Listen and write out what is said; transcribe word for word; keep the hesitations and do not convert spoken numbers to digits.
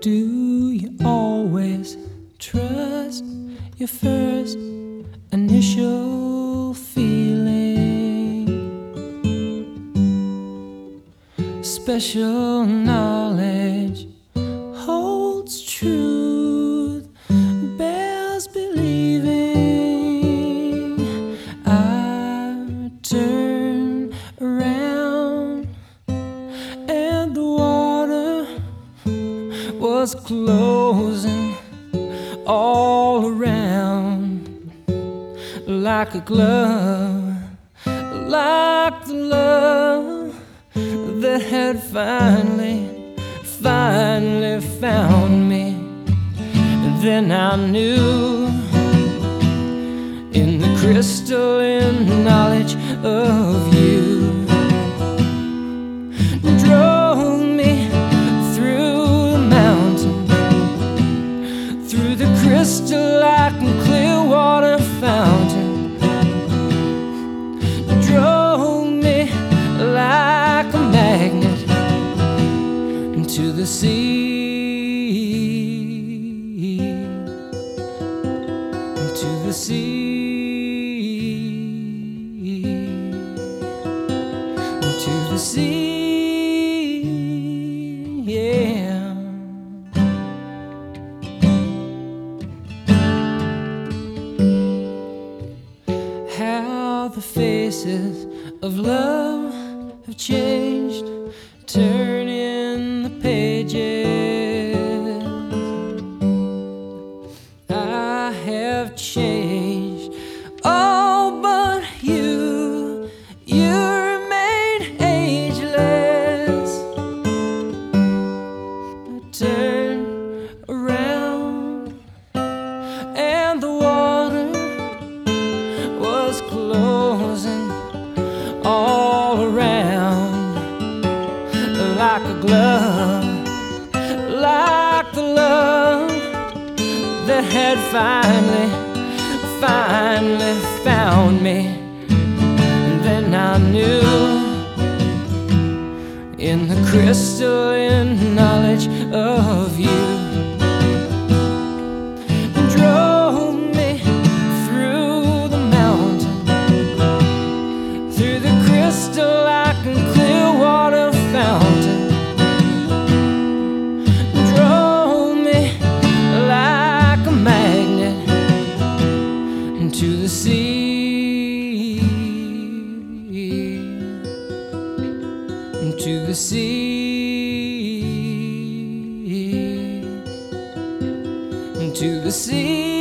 Do you always trust your first initial feeling? Special knowledge holds truth, bears believing. I turn around and the water was closing all around like a glove, like the love that had finally, finally found me. And then I knew, in the crystalline knowledge of you, drove me through the mountain, through the crystal-like and clear water fountain, drove me like a magnet into the sea, into the sea, into the sea, yeah. How the faces of love have changed, turning the pages. I have changed, all but you. You remain ageless. I turn around and the water was closing all around like a glove, like the love that had finally, finally found me. And then I knew, in the crystalline knowledge of you, drove me through the mountain, through the crystal-like and clear water fountain, drove me like a magnet into the sea, into the sea, into the sea.